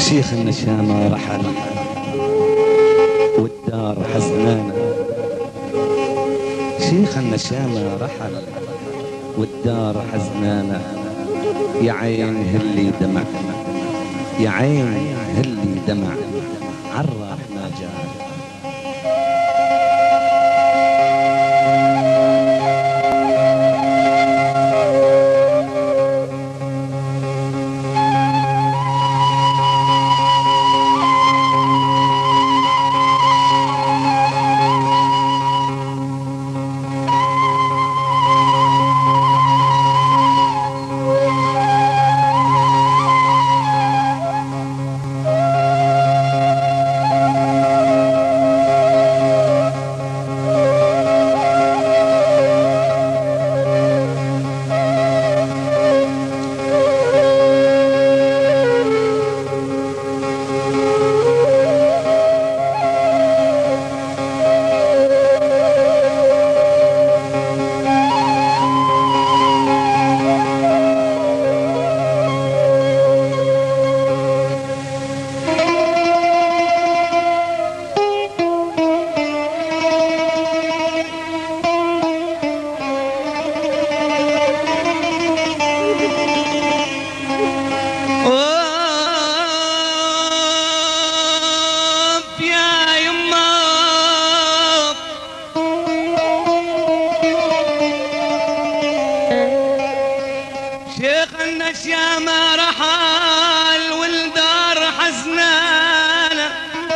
شيخ النشامة رحل والدار حزنانة، شيخ النشامة رحل والدار حزنانة، يا عين هلي دمع، يا عين هلي دمع، عالراح ما جاء. النشامة رحل والدار حزنانة،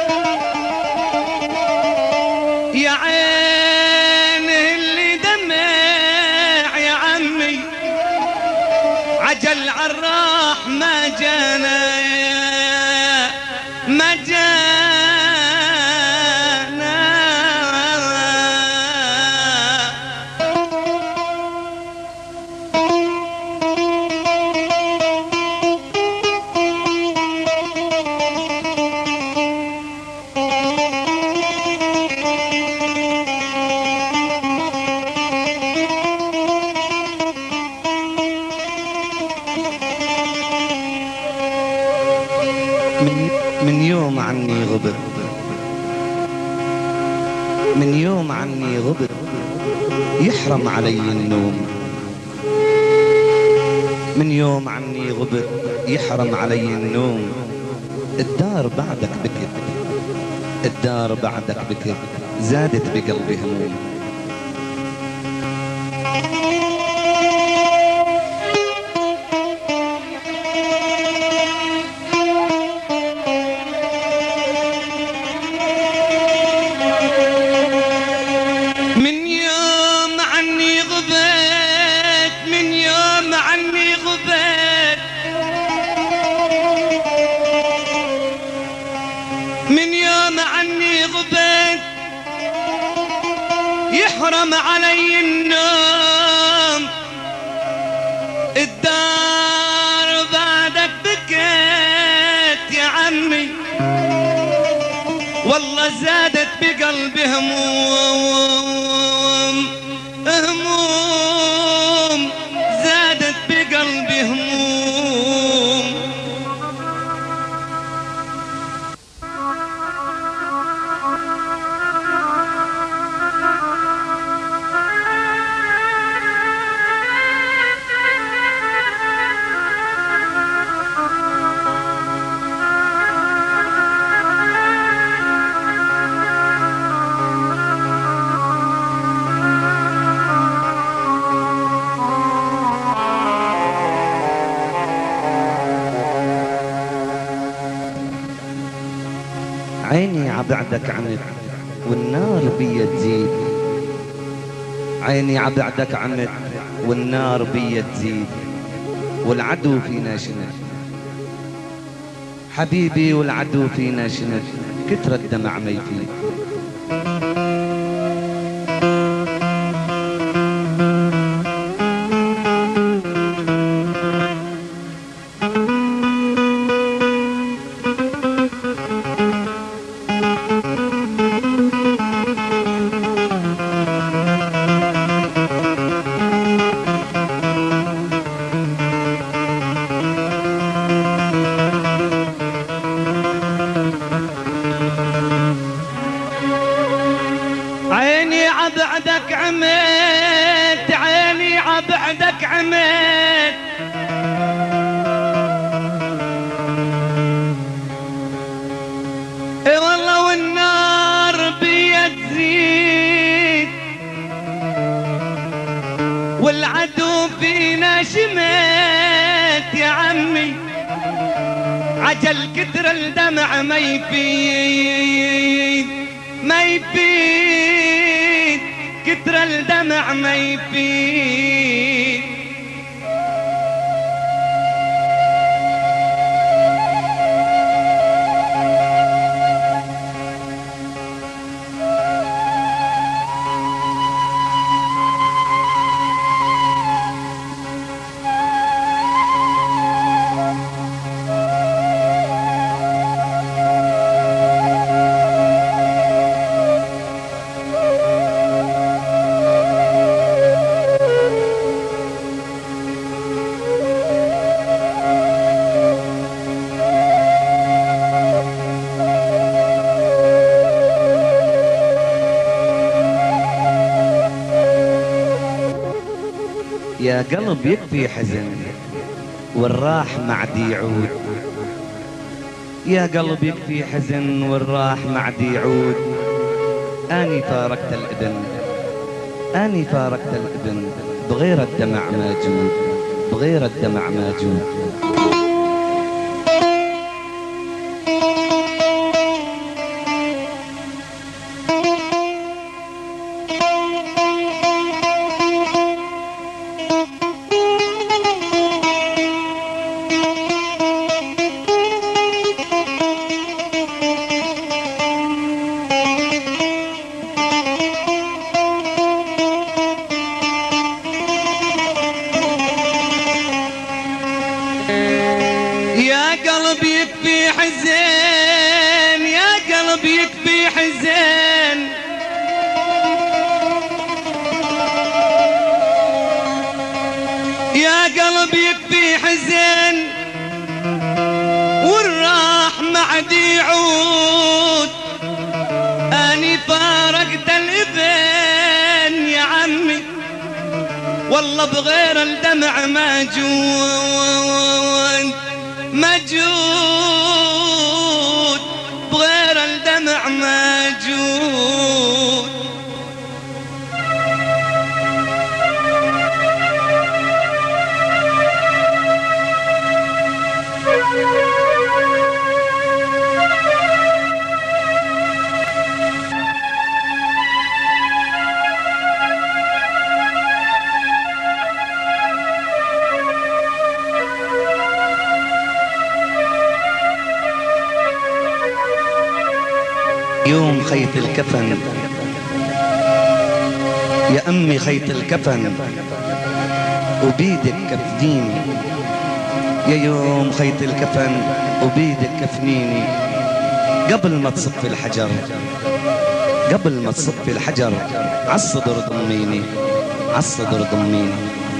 يا عين اللي دمع يا عمي، عجل عالراح ما جانا ما جانا. من يوم عني غبت، من يوم عني غبت، يحرم علي النوم. من يوم عني غبت يحرم علي النوم. الدار بعدك بكت، الدار بعدك بكت، زادت بقلبي هموم. من يوم عني غبت يحرم علي النوم. الدار بعدك بكيت يا عمي، والله زادت بقلبي هموم، هموم زادت بقلبي هموم. عيني عبعدك عنك والنار بيا تزيد، عيني عبعدك عنك والنار بيا تزيد، والعدو فينا شنف حبيبي، والعدو فينا شنف، كتر الدمع ما يفيد. عمي عجل كتر الدمع ما يفيد ما يفيد كتر الدمع ما يفيد. يا قلب يكفي حزن والراح معدي يعود، يا قلب يكفي حزن والراح معدي يعود. أني فارقت الابن أني فارقت الابن بغير الدمع ماجود بغير الدمع ماجود. يا قلب يكفي حزين يا قلب يكفي حزين يا قلب يكفي حزين والراح معدي يعود. اني فارقت الابن يا عمي والله بغير الدمع ماجود مجود بغير الدمع ماجود. يوم خيط الكفن يا أمي خيط الكفن وبيدك كفنيني، يا يوم خيط الكفن وبيدك كفنيني. قبل ما تصف الحجر قبل ما تصف الحجر عالصدر ضميني عالصدر ضميني.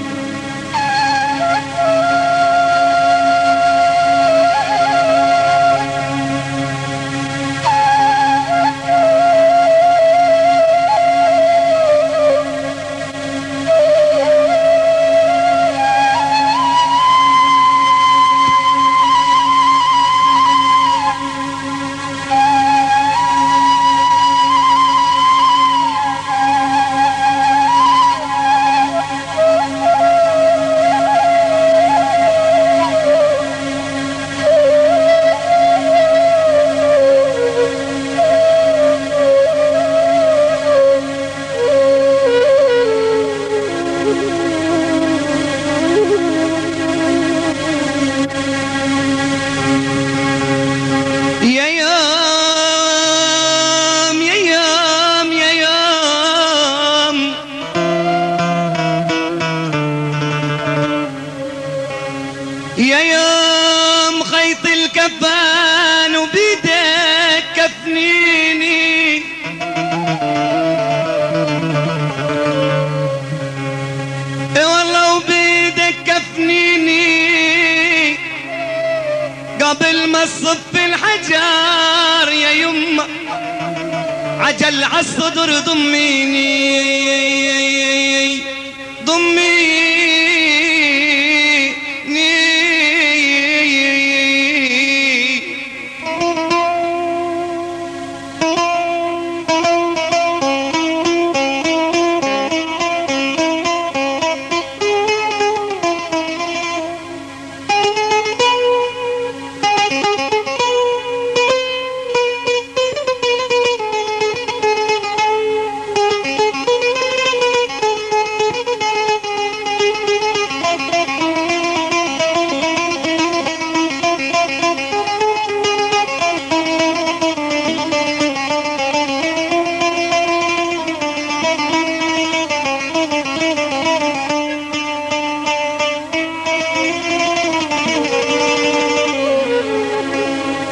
يا يوم خيط الكفان وبيدك كفنيني، والله وبيدك كفنيني قبل ما تصف الحجر يا يما عجل عالصدر ضميني ضميني.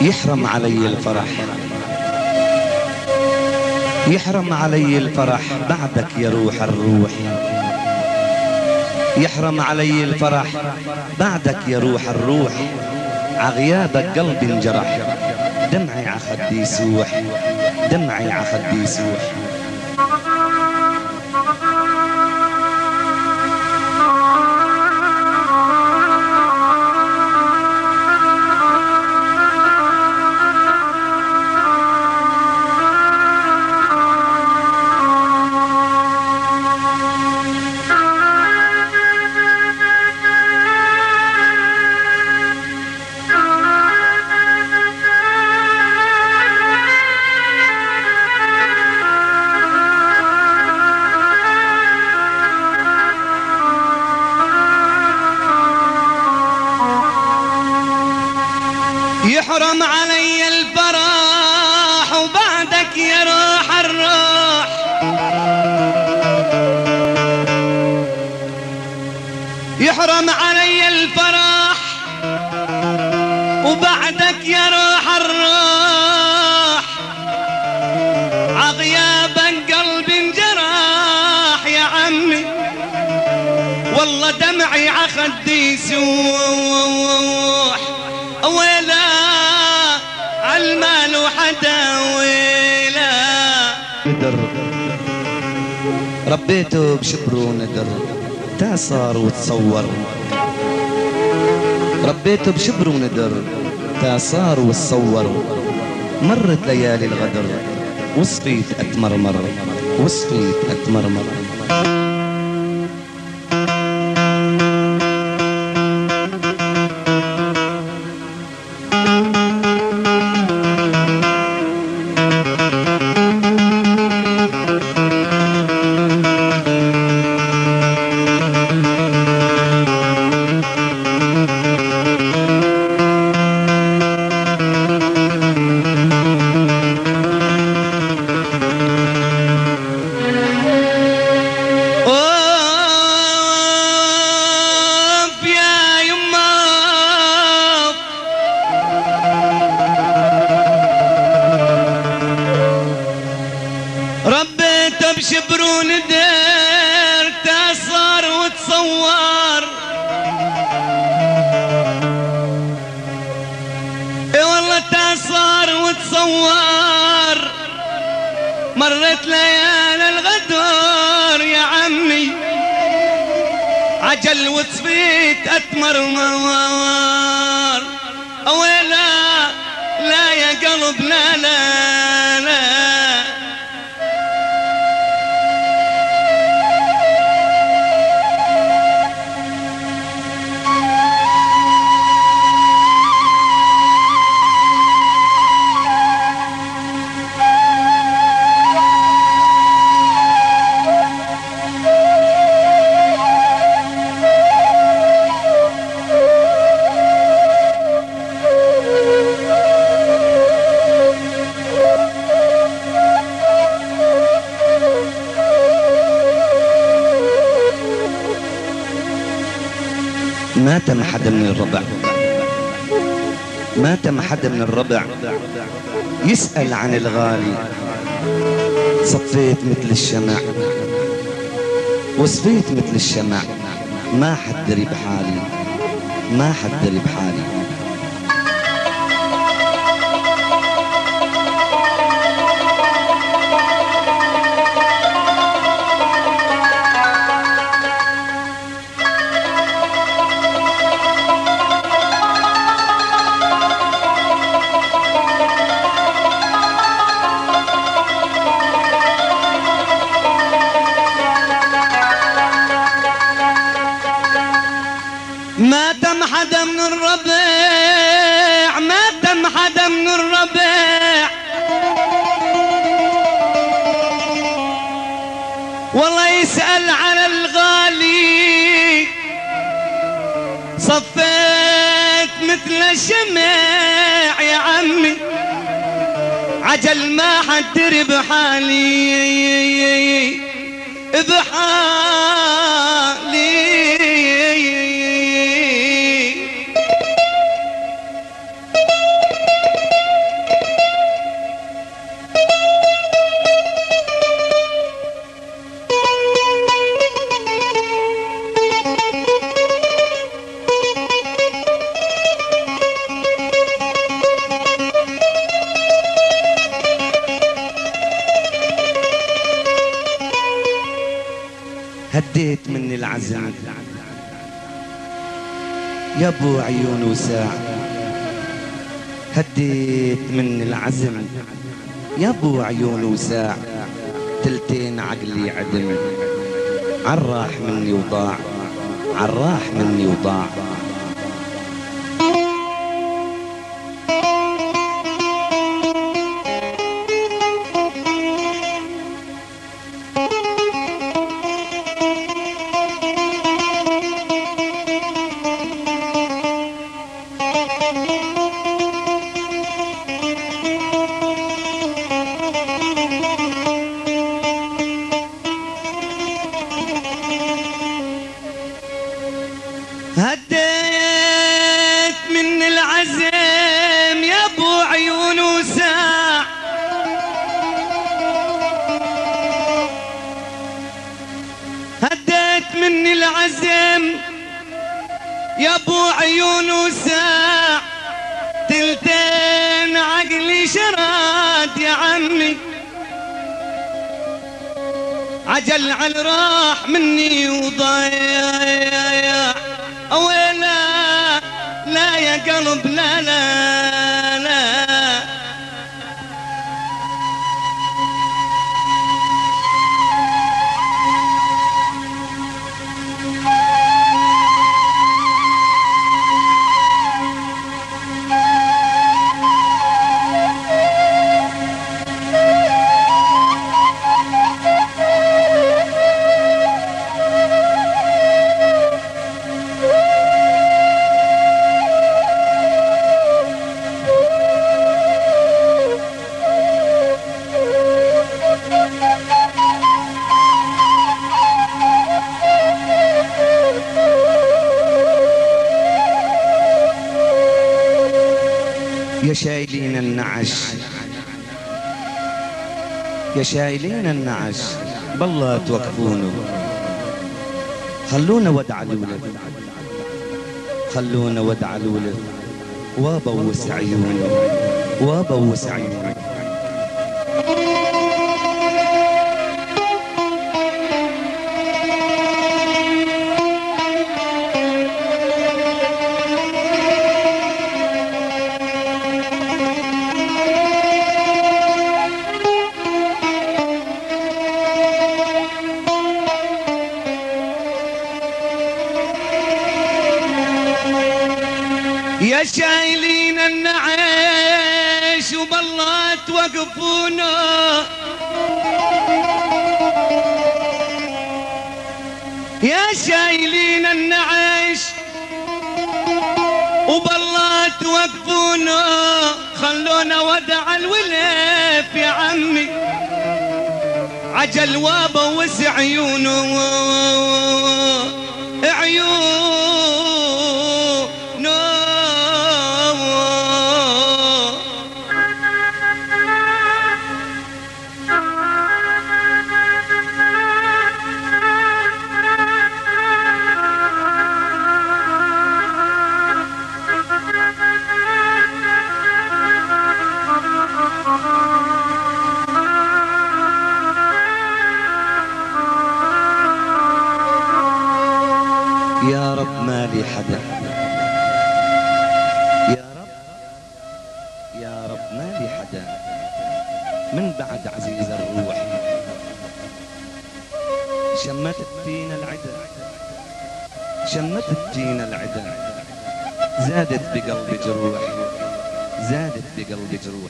يحرم علي الفرح، يحرم علي الفرح بعدك يا روح الروح، يحرم علي الفرح بعدك يا روح الروح، عغيابك قلبي انجرح، دمعي عخدي يسوح، دمعي عخدي يسوح. يحرم علي الفرح وبعدك يا روح الروح، يحرم علي الفرح وبعدك يا روح الروح، عغيابك قلبي انجرح يا عمي، والله دمعي عخدي يسوح، ويلا عالمال وحدا ويلا. ندر ربيته بشبر وندر، تا صار وتصور، ربيته بشبر وندر، تا صار وتصور، مرت ليالي الغدر وصفيت اتمرمر، وصفيت اتمرمر. ربيته بشبر وندر، تصار وتصور، اي والله تصار وتصور، مرت ليالي الغدر يا عمي، عجل وصفيت اتمرمر، اويلا لا يا قلب لا لا لا. ما تم حدا من الربع، ما تم حدا من الربع يسأل عن الغالي، صفيت مثل الشمع وصفيت مثل الشمع، ما حد دري بحالي، ما حد دري بحالي. ما تم حدا من الربع، ما تم حدا من الربع، والله يسأل على الغالي، صفيت مثل الشمع يا عمي، عجل ما حد دري بحالي بحالي. هديت من العزم يا ابو عيون وساع، هديت من العزم يا ابو عيون وساع، تلتين عقلي عدم، عالراح مني وضاع، عالراح مني وضاع. هديت من العزم يا ابو عيون وساع، هديت من العزم يا ابو عيون وساع، تلتين عقلي شراد يا عمي، عجل على راح مني وضايع. ويلا لا يا قلب لا لا لا، يا شايلين النعش، يا شايلين النعش، بالله توقفونه، خلونا ودع الولد، خلونا ودع الولد، وابوس عيونه، وابوس عيونه. يا شايلين النعيش وبالله توقفونا، يا شايلين النعيش وبالله توقفونا، خلونا ودع الولف يا عمي، عجل وابوس عيونه، عيونه يا رب ما لي حدا، يا رب يا رب ما لي حدا من بعد عزيز الروح، شمتت فينا العدا، شمتت فينا العدا، زادت بقلبي جروح، زادت بقلبي جروح.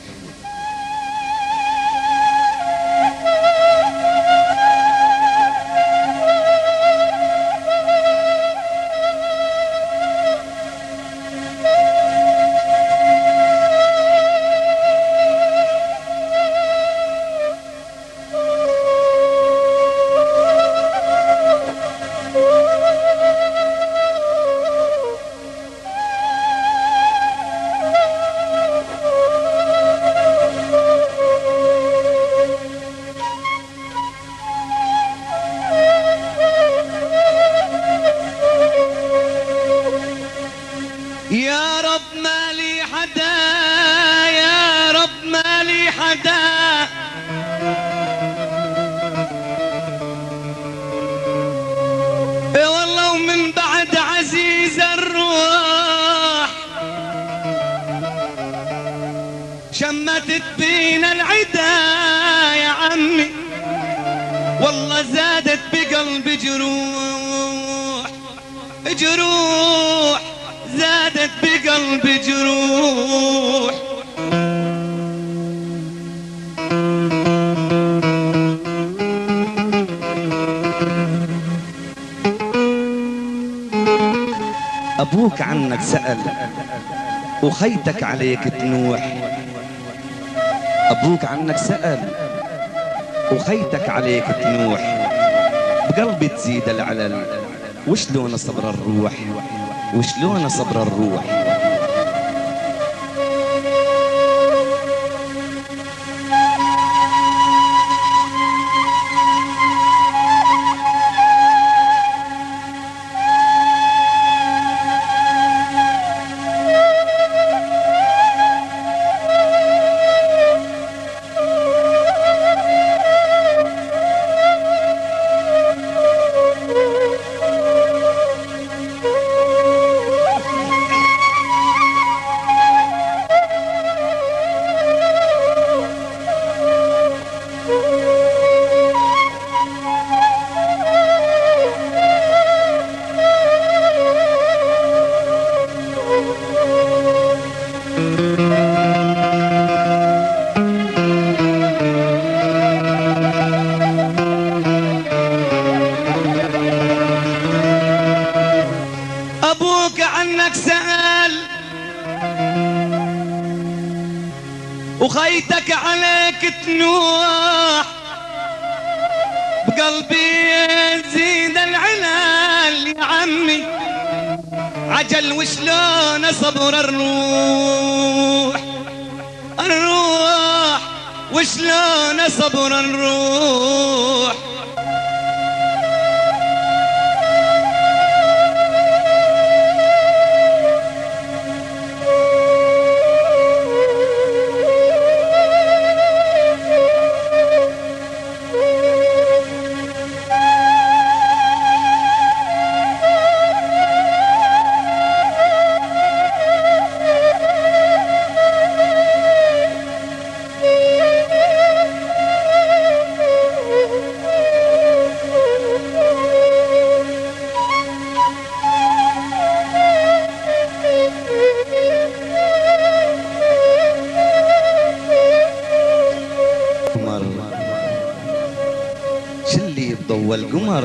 يا رب ما لي حدا، يا رب ما لي حدا، همتت بينا العدا يا عمي، والله زادت بقلبي جروح، جروح زادت بقلبي جروح. أبوك عنك سأل وخيتك عليك تنوح، أبوك عنك سأل وخيتك عليك تنوح، بقلبي تزيد العلل وشلون صبر الروح، وشلون صبر الروح. أبوك عنك سأل وخيتك عليك تنوح، بقلبي يزيد العلال يا عمي، عجل وشلون صبر الروح، الروح وشلون صبر الروح. شلي بضوى القمر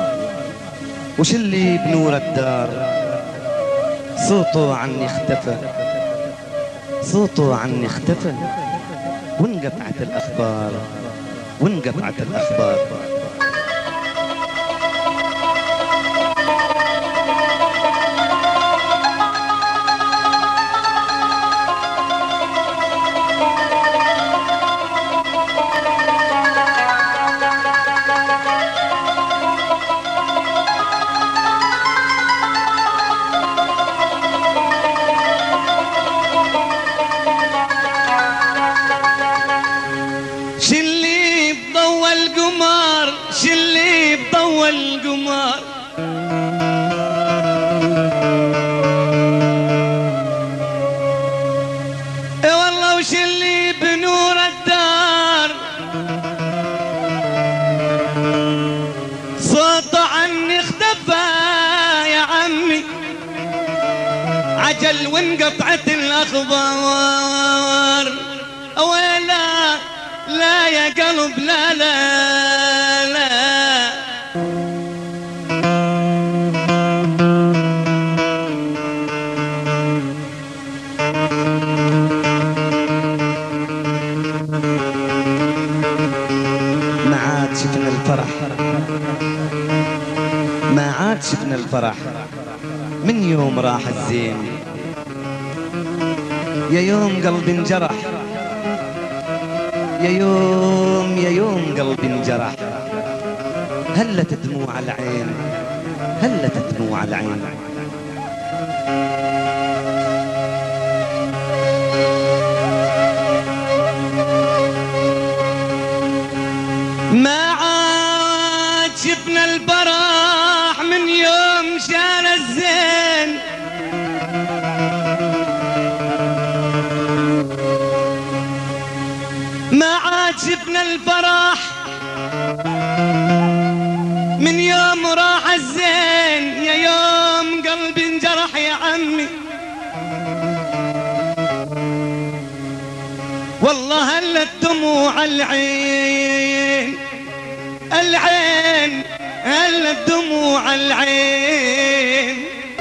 وشلي بنور الدار، صوته عني اختفى، صوته عني اختفى، وانقطعت الأخبار، وانقطعت الأخبار. شلي بضوى القمر، شلي بضوى القمر، اي والله وشلي بنور الدار، صوته عني اختفى يا عمي، عجل وانقطعت الاخبار. ويلا لا يا قلب لا لا لا، ما عاد شفنا الفرح، ما عاد شفنا الفرح من يوم راح الزين، يا يوم قلبي انجرح، يا يوم قلبي انجرح، هلت دموع العين، هلت دموع العين. ما عاد شفنا الفرح من يوم شال الزين، شفنا الفرح من يوم راح الزين، يا يوم قلبي انجرح يا عمي. والله هلت دموع العين، العين هلت دموع العين.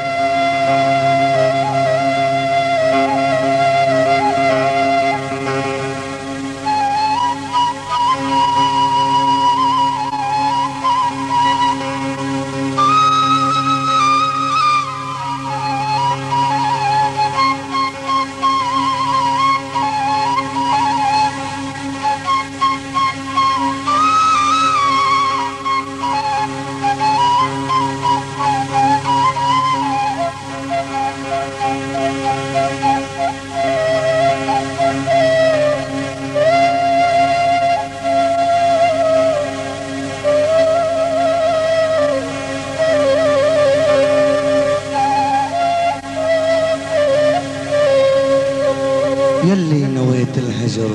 يلي نويت الهجر،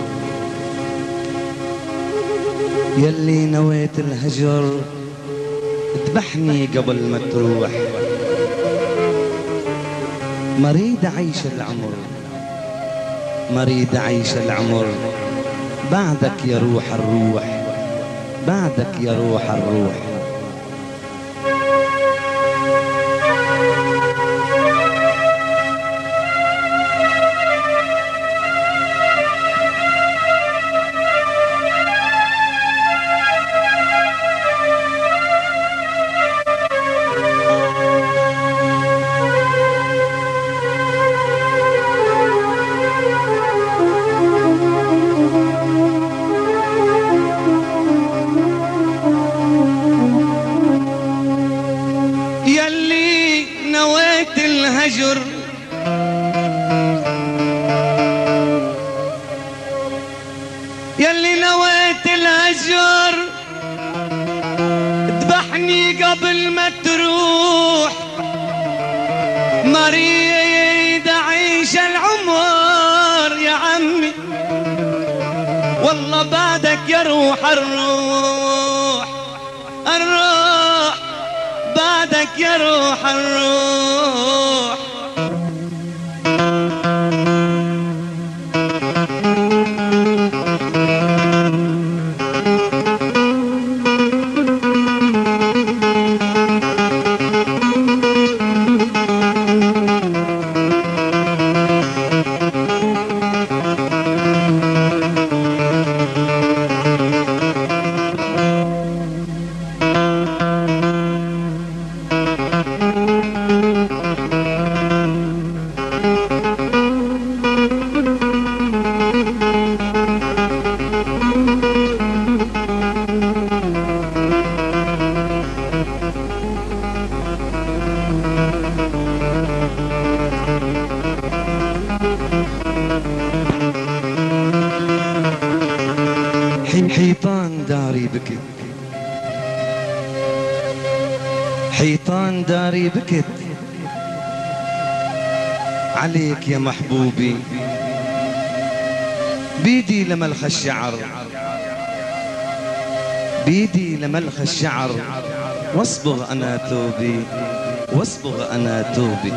يلي نويت الهجر، اذبحني قبل ما تروح. مريد أعيش العمر، مريد أعيش العمر، بعدك يا روح الروح، بعدك يا روح الروح. الهجر يلي نويت الهجر، اذبحني قبل ما تروح. مريد اعيش العمر يا عمي، والله بعدك يا روح الروح، الروح بعدك يا روح الروح. حيطان داري بكت، حيطان داري بكت عليك يا محبوبي. بيدي لملخ الشعر، بيدي لملخ الشعر، واصبغ أنا ثوبي، واصبغ أنا ثوبي.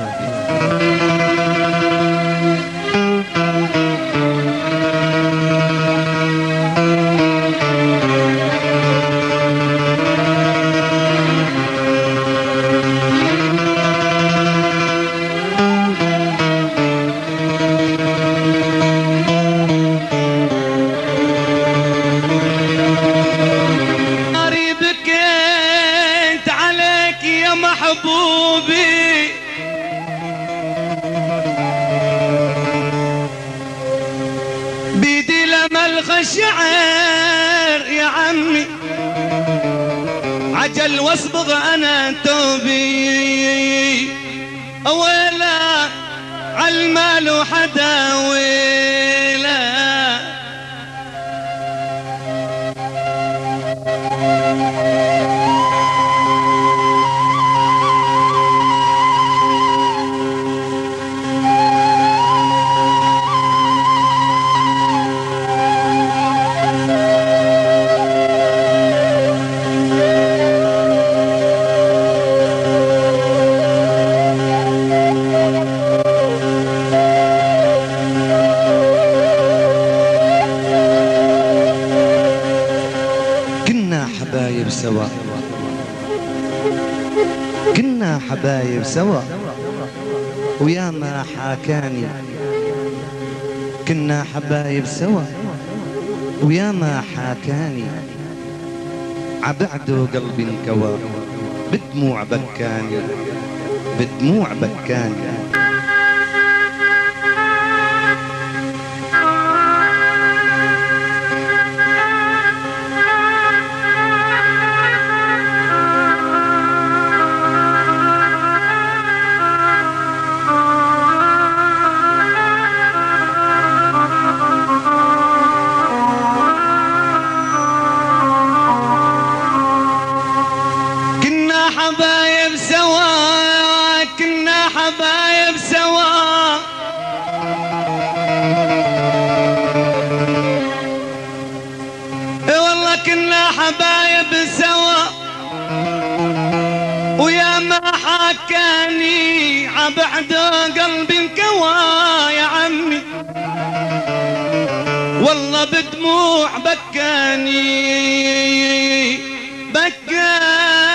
محبوبي بيدي لملخ الشعر يا عمي، عجل واصبغ انا توبي. اويلا عالمال وحدا ويلا، حبايب سوا ويا ما حاكاني، كنا حبايب سوا ويا ما حاكاني، عبعده قلبي انكوى بدموع بكاني، بدموع بكاني. حبايب سوا، كنا حبايب سوا، والله كنا حبايب سوا ويا ما حكاني عبعده قلبي انكوى يا عمي، والله بدموع بكاني بكاني.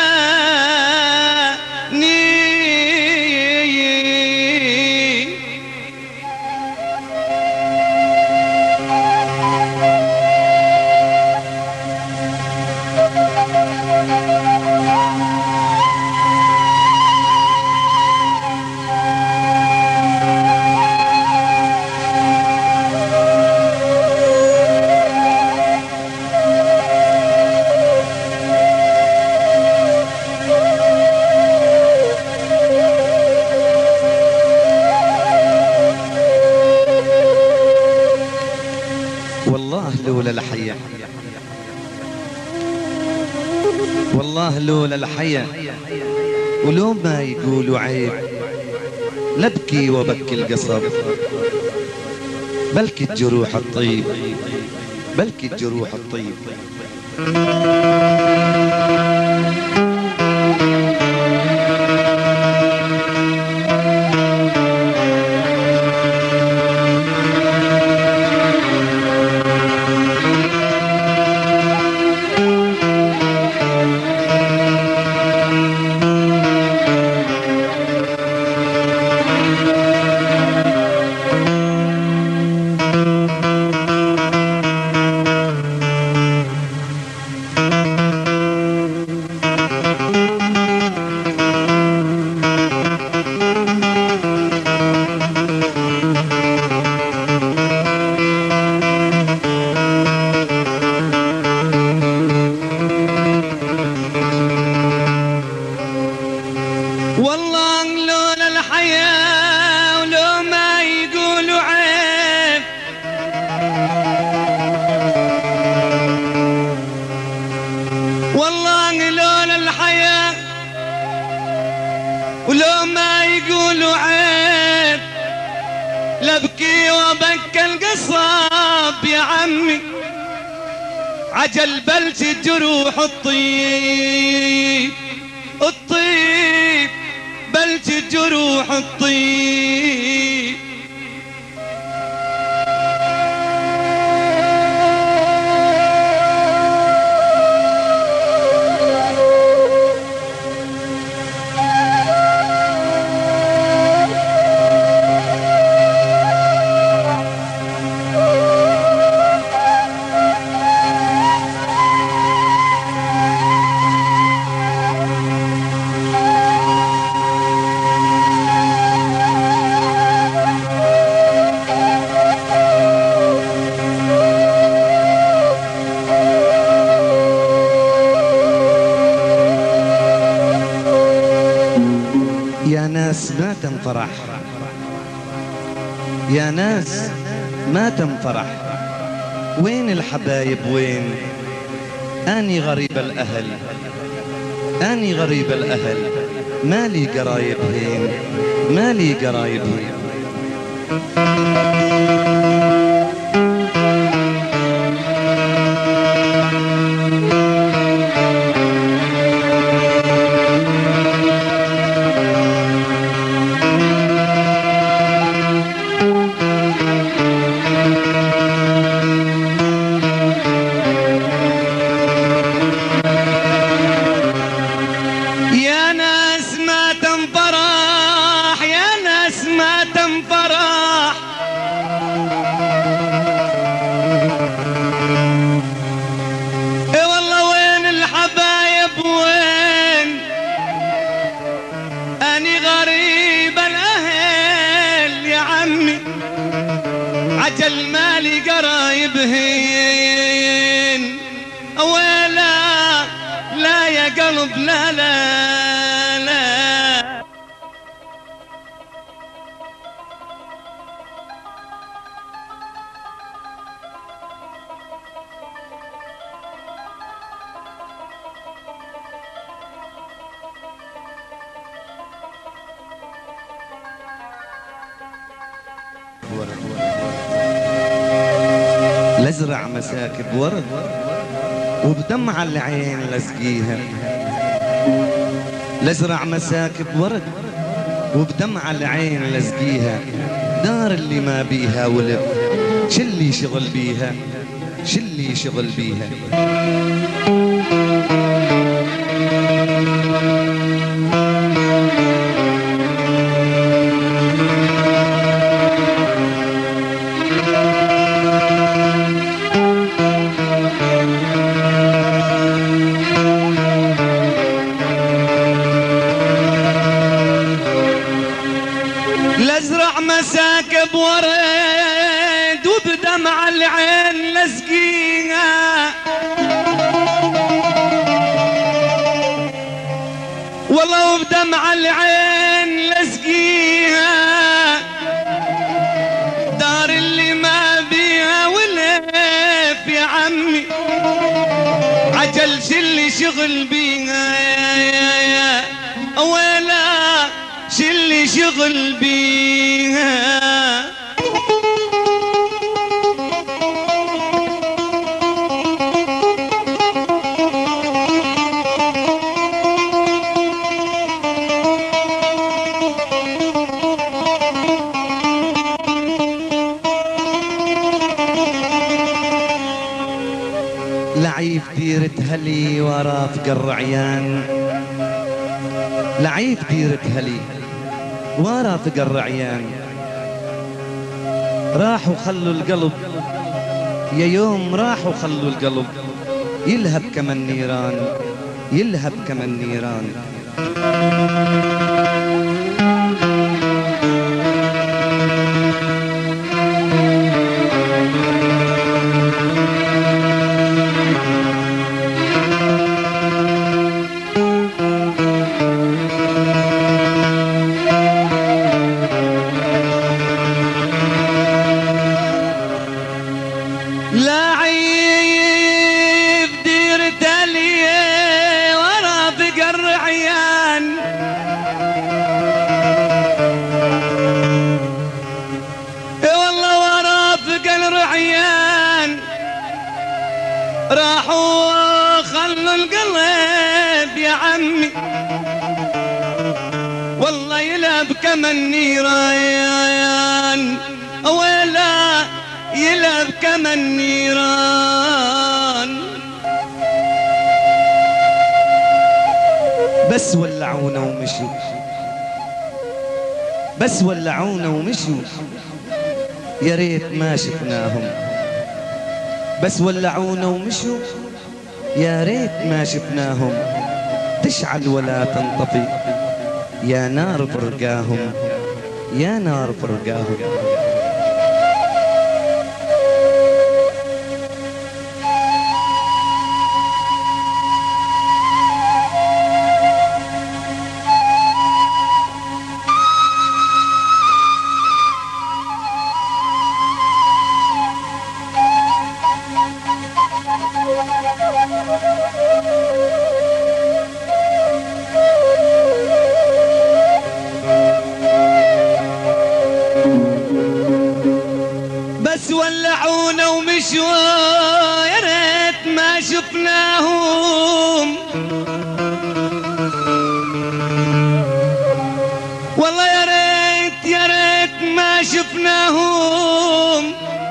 والله لولا الحياة، والله لولا الحياة ولو ما يقولوا عيب لبكي وبكي القصب، بلكي الجروح الطيب، بلكي الجروح الطيب. والله لولا الحياة ولو ما يقولوا عيب والله لولا الحياة ولو ما يقولوا عيب لبكي وبكى القصاب يا عمي، عجل بلج جروح الطيب الطيب بلج جروح الطيب. يا ناس ما تنفرح، يا ناس ما تنفرح، وين الحبايب وين؟ أني غريب الأهل، أني غريب الأهل، مالي قرايب هين، مالي قرايب هين. يا ناس ما تنفرح ماتم فرح. اي والله وين الحبايب وين؟ اني غريب الاهل يا عمي، عجل مالي قرايبهن. ولا لا يا قلب لا لا لا. لازرع مساكب ورد وبدمع العين لسقيها. لازرع مساكب ورد وبدمع العين لسقيها. دار اللي ما بيها ولد شلي شغل بيها، شلي شغل بيها. لازرع مساكب ورد وبدمع العين لسقيها. والله وبدمع العين لسقيها. دار اللي ما بيها ولف يا عمي، عجل شلي شغل بيها يا ولا شلي شغل بيها. لعيب ديرة هلي ورافق الرعيان. لعيب ديرة هلي ورافق الرعيان. راحوا خلوا القلب يا يوم، راحوا خلوا القلب يلهب كما النيران، يلهب كما النيران. لعيب ديرة هلي ورافق الرعيان. والله ورافق الرعيان راحوا خلوا القلب يا عمي، والله يلعب كما النيران. ولا يلعب كما النيران. بس ولعونا ومشوا، بس ولعونا ومشوا. يا ريت ما شفناهم. بس ولعونا ومشوا، يا ريت ما شفناهم. تشعل ولا تنطفي يا نار فرقاهم، يا نار فرقاهم. بس ولعونا ومشوا، يا ريت ما شفناهم. والله يا ريت يا ريت ما شفناهم.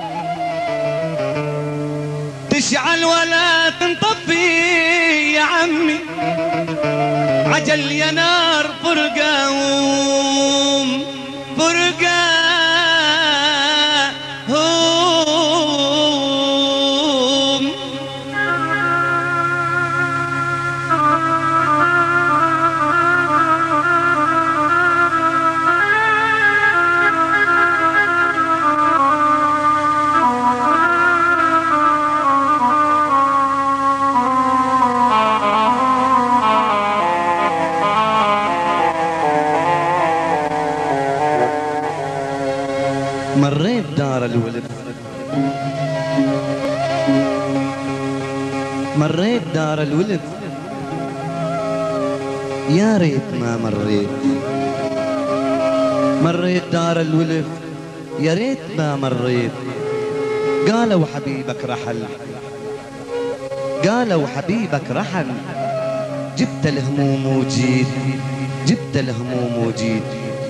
تشعل ولا تنطفي يا عمي، عجل يا نار فرقاهم فرقاهم. مريت دار الولد، مريت دار الولد، يا ريت ما مريت. مريت دار الولد يا ريت ما مريت. قالوا حبيبك رحل، قالوا حبيبك رحل، جبت الهموم وجيت، جبت الهموم وجيت.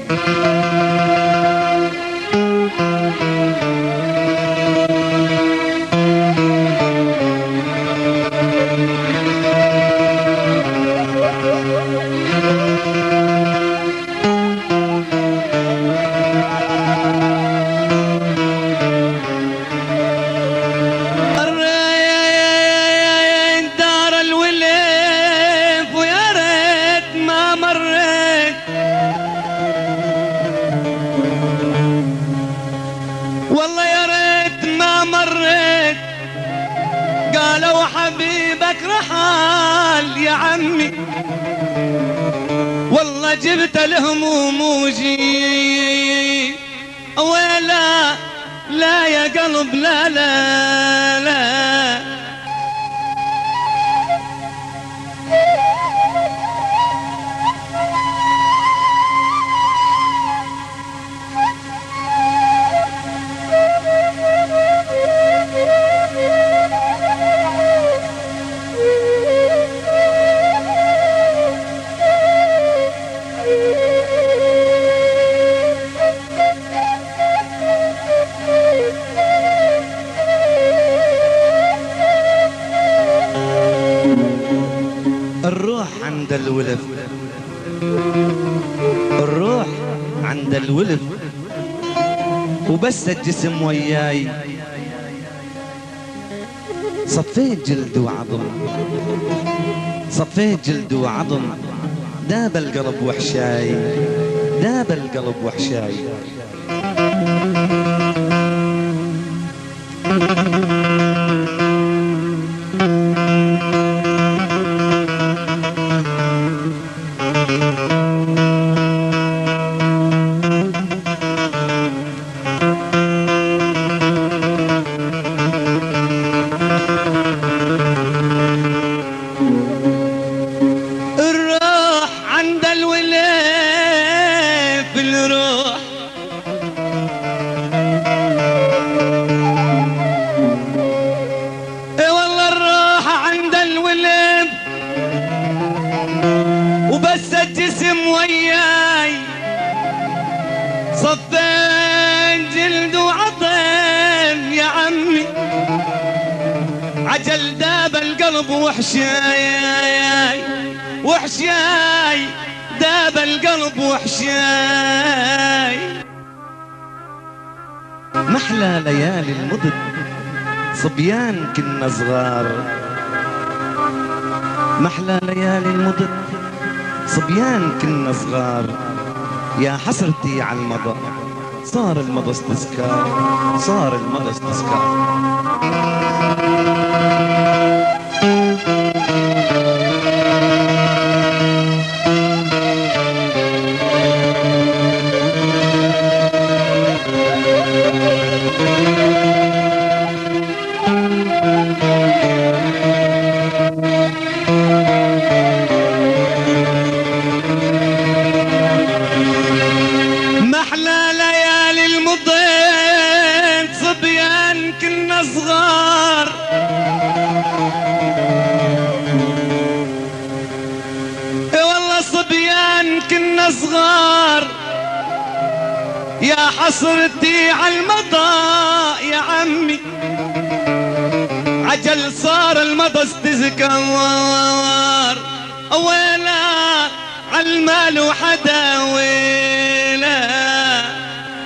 والله يا ريت ما مريت. قالوا حبيبك رحال يا عمي، والله جبت الهموم وجي. ولا لا يا قلب لا لا لا، الروح عند الولد، الروح عند الولد، وبس الجسم وياي. صفيت جلد وعظم، صفيت جلد وعظم، داب القلب وحشاي، داب القلب وحشاي. الروح عند الوليف، الروح اي والله الروح عند الوليف، وبس الجسم وياي. صفين جلد وعظم يا عمي، عجل داب القلب وحشاي، وحشاي داب القلب وحشاي. محلى ليالي المضد، صبيان كنا صغار. محلى ليالي المضد، صبيان كنا صغار. يا حسرتي على المضى، صار المضى استذكار، صار المضى استذكار. محلى ليالي المضيت، صبيان كنا صغار. اي والله صبيان كنا صغار. يا حسرتي على المضى يا عمي، عجل صار المضى استذكار. ويلا عالمال وحدا ويلا،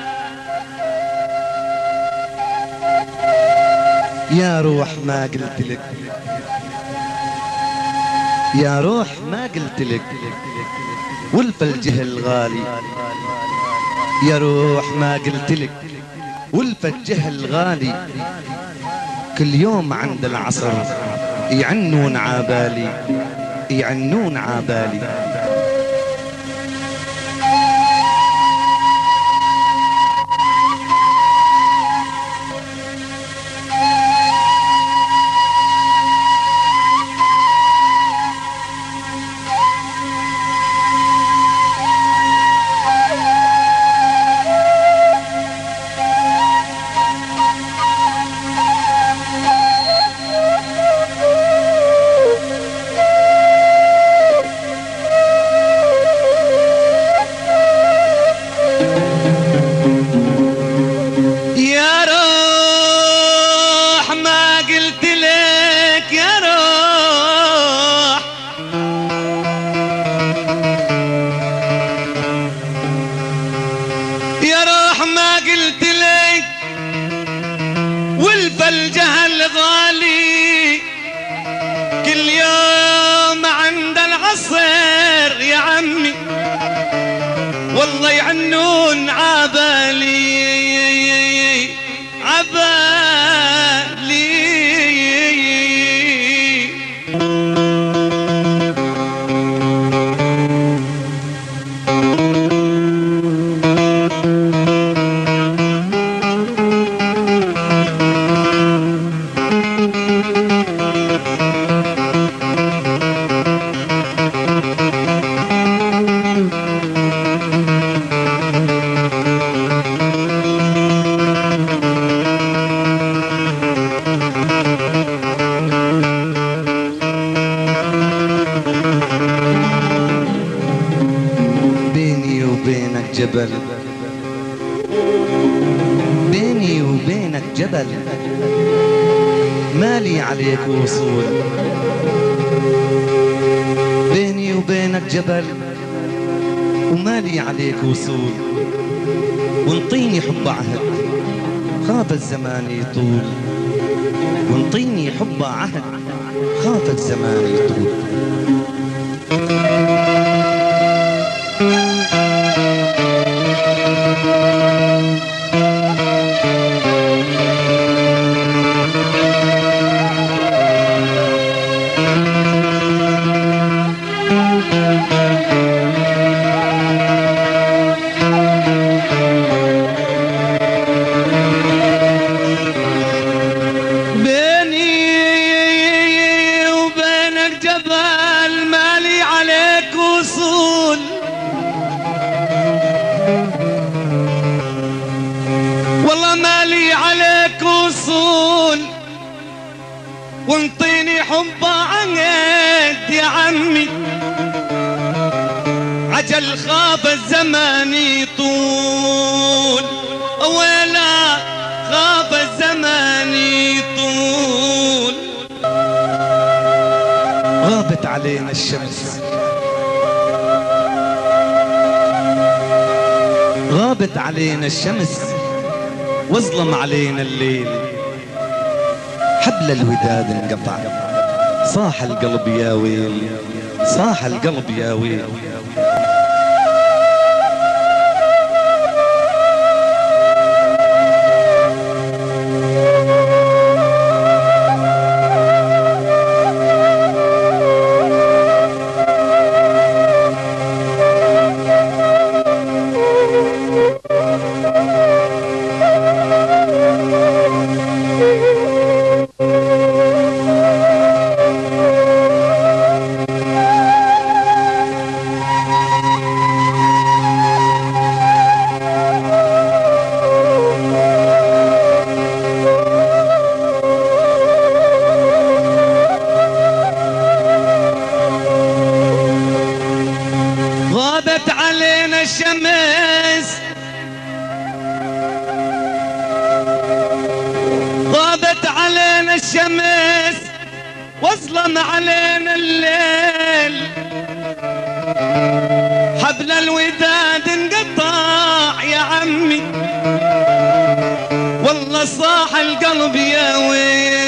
يا روح ما قلت لك، يا روح ما قلت لك والفلجه الغالي، يا روح ما قلت لك والفلجه الغالي، كل يوم عند العصر يعنون عبالي، يعنون عبالي. والفلجه الغالي كل يوم عند العصر يا عمي والله يعنون عبالي عبالي. جبل بيني وبينك جبل، مالي عليك وصول، بيني وبينك جبل ومالي عليك وصول، وانطيني حب عهد خاف الزمان يطول، وانطيني حب عهد خاف الزمان يطول. وانطيني حب عهد يا عمي عجل خاف الزمان يطول، ولا خاف الزمان يطول. غابت علينا الشمس، غابت علينا الشمس واظلم علينا الليل، حبل الوداد انقطع صاح القلب يا ويل، صاح القلب يا ويل. غابت علينا الشمس، غابت علينا الشمس واظلم علينا الليل، حبل الوداد انقطع يا عمي والله صاح القلب يا ويل.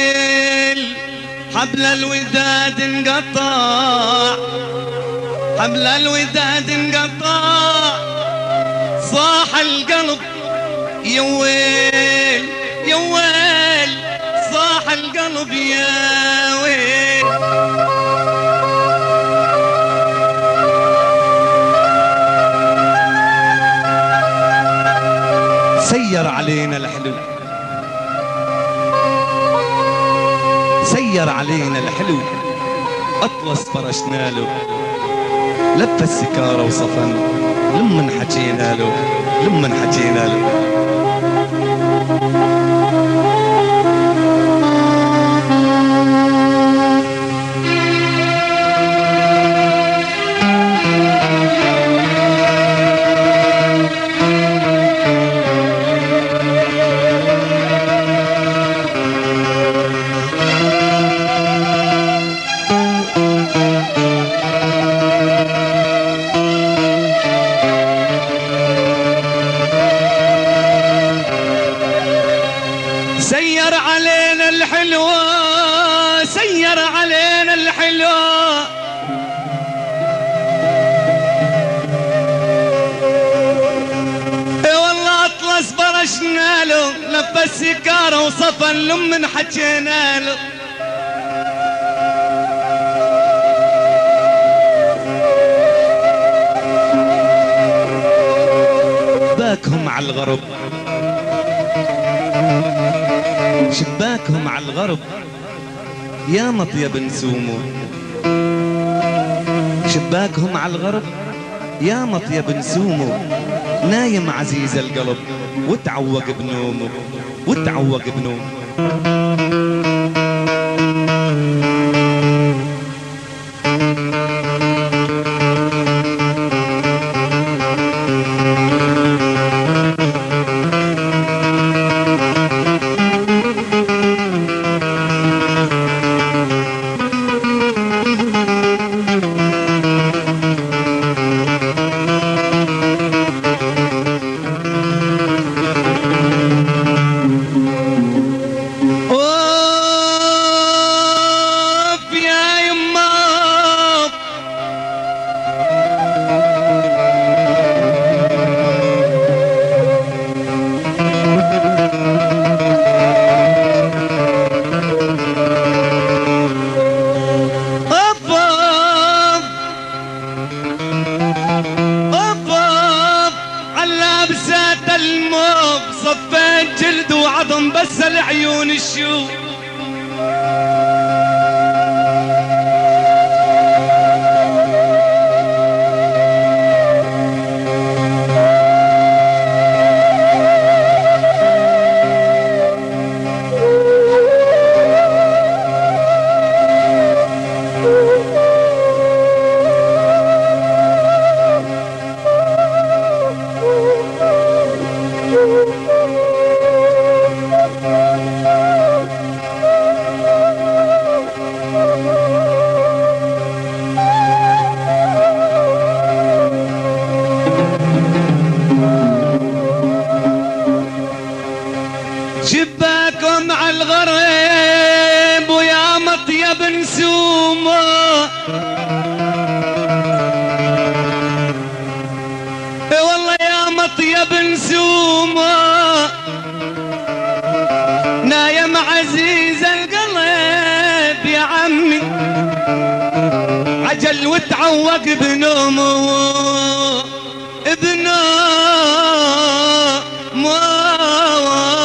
حبل الوداد انقطع، حبل الوداد انقطع، صاح القلب يا ويل يا ويل، صاح القلب يا ويل. سير علينا الحلو، سير علينا الحلو، أطلس فرشنا له، لف السكارة وصفن، لمن حكينا له، لمن حكينا له. سير علينا الحلوة، سير علينا الحلوة، اي والله اطلس برشنا له، لف السكارة وصفن لمن حكينا له. شباكهم على الغرب، شباكهم على الغرب يا مطيب نسومه، شباكهم على الغرب يا مطيب نسومه، نايم عزيز القلب وتعوق بنومه، وتعوق بنومه. صفيت جلد وعظم بس العيون الشوف. شباكم على الغريب ويا مطيب نسومه، اي والله يا مطيب نسومه، نايم عزيز القلب يا عمي، عجل وتعوق بنومه بنومه.